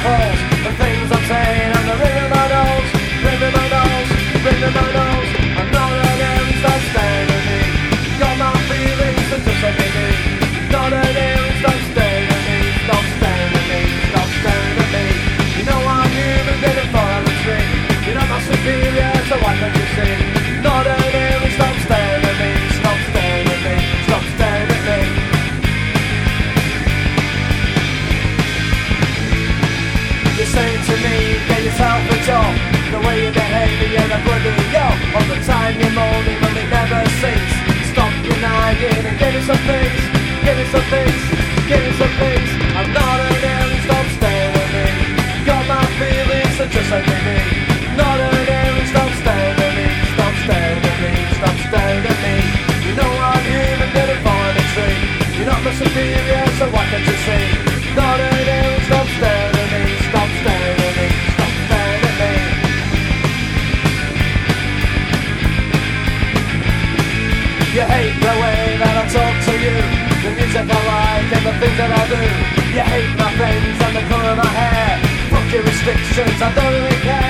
false. The things I'm saying and the ring in my nose, ring in my nose, ring in my nose. I'm not an alien, stop staring at me. Got my feelings that just let me be. Not an alien, stop staring at me. Stop staring at me, stop staring at me. You know I'm human, didn't follow the tree. You're not my superior, so why can't you see? Not an alien, stop staring at me. Stop staring at me, stop staring at me. You're saying to me, get yourself a job. The way you behave, you're a bloody yo. All the time you're moaning, but it never cease. Stop denying and give it some peace. Give it some peace, give it some peace. I'm not an alien, stop staring at me. Got my feelings, so just let me be. Not an alien, stop staring at me. Stop staring at me, stop staring at me. You know I'm human, didn't find a tree. You're not my superior, so why can't you see? Not an alien, stop staring at me. Stop staring at me, stop staring at me. You hate the way that I talk to you, the music I like and the things that I do. You hate my friends and the colour of my hair. Fuck your restrictions, I don't really care.